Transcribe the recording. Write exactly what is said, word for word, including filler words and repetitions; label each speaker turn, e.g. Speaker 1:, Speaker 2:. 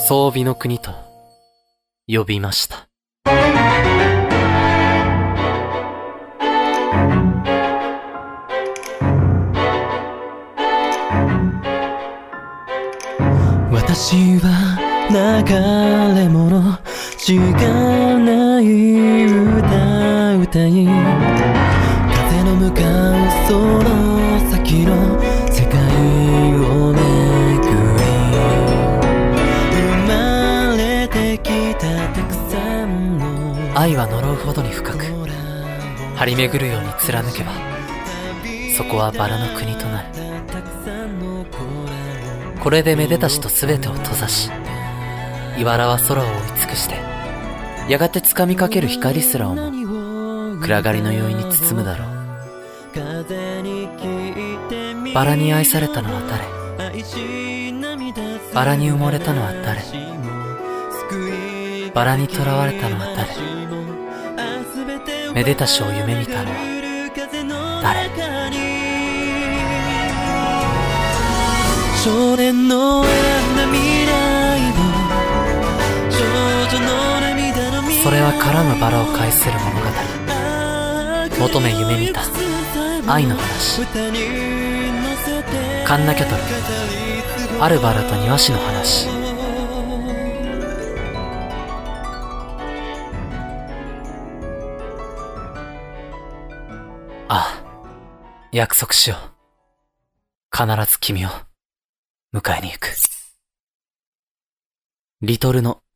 Speaker 1: 装備の国と呼びました。
Speaker 2: 私は流れ物しかない歌歌い、風の向かうその先の世界を巡り、生まれてきたたくさんの
Speaker 1: 愛は呪うほどに深く張り巡るように貫けば、そこはバラの国となる。これでめでたしとすべてを閉ざし、いばらは空を覆い尽くして、やがて掴みかける光すらをも暗がりの酔いに包むだろう。バラに愛されたのは誰？バラに埋もれたのは誰？バラに囚われたのは誰？めでたしを夢見たのは誰？
Speaker 2: 少年の選んだ未来を、少女の涙の未来を、
Speaker 1: それは絡むバラを介する物語。求め夢見た愛の話。カンナキャトル、あるバラと庭師の話。ああ、約束しよう。必ず君を迎えに行く。リトルの